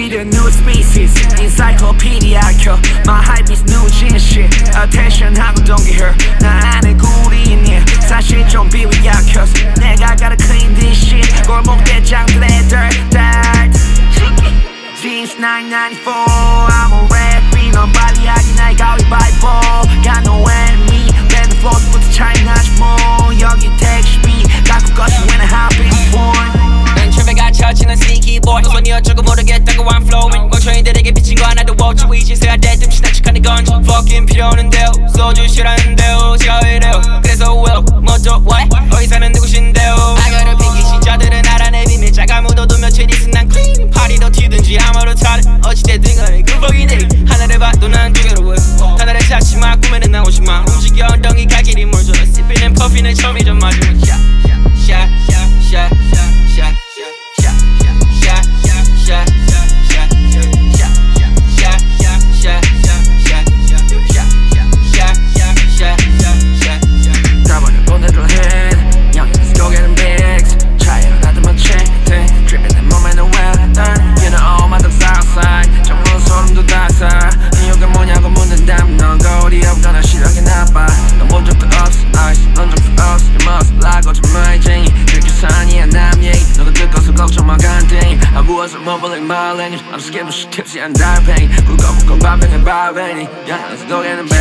need a new species encyclopedia 켜 My hype is new gen shit Attention 하고 don't get hurt 나 안에 굴이 있니 사실 좀 비위약혀서 내가 gotta clean this shit 골목대장들의 dirt Since 1994 I'm a rap fiend 넌 빨리 하기 나의 가위바위보 Got no enemy Let the floor부터 차이나지 뭐 여기 택시비 갖고 것이 when I hop in the phone 난 춤에가 쳐치는 sneaky boy 손이 어쩌고 모르겠다고 I'm flowing 멍청이들에게 비친 거 하나도 없지 위치에서야 대뜸치 난 척하는 건지 Fucking 필요 없는데요 소주 싫어하는데요 제가 왜 이래요 그래서 well 뭐또 what 어디 사는 누구신데요 아가를 핑키시 저들은 알아 내 비밀 자가 묻어도 며칠 있은 난 clean 파리도 튀든지 아무렇 다른 어찌됐든 간에 그벅이네 하나를 봐도 난 두 개로 보여 하나를 찾지 마 꿈에는 나오지 마 움직여 엉덩이 갈 길이 멀잖아 Sipping and puffing 처음이자 마지막 가만히 보내줘 hand Young let's go get them bags 차이로 나도만 check Dripping 내 몸에는 well You know all my dogs outside 정말 소름도 닿아 이유가 뭐냐고 묻는다면 넌 거울이 없거나 시력이 나빠 넌 본 적도 없어 nice 넌 적도 없어 You must lie 거짓말쟁이 그렇게 사니야 남 얘기 너도 듣고서 걱정 마 간땡이 I wasn't mumbling my language I'm scared but she tipsy and 달팽이 굵고 밥병에 밥뱅이 Yeah let's go get them back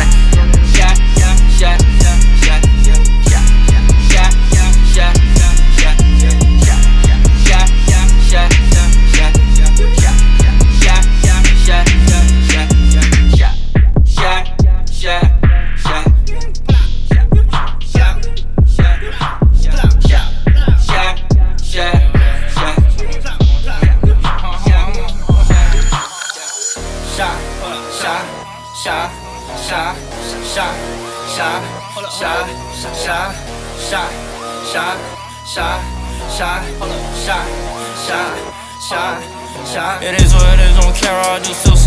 It is what it is, don't care, I just still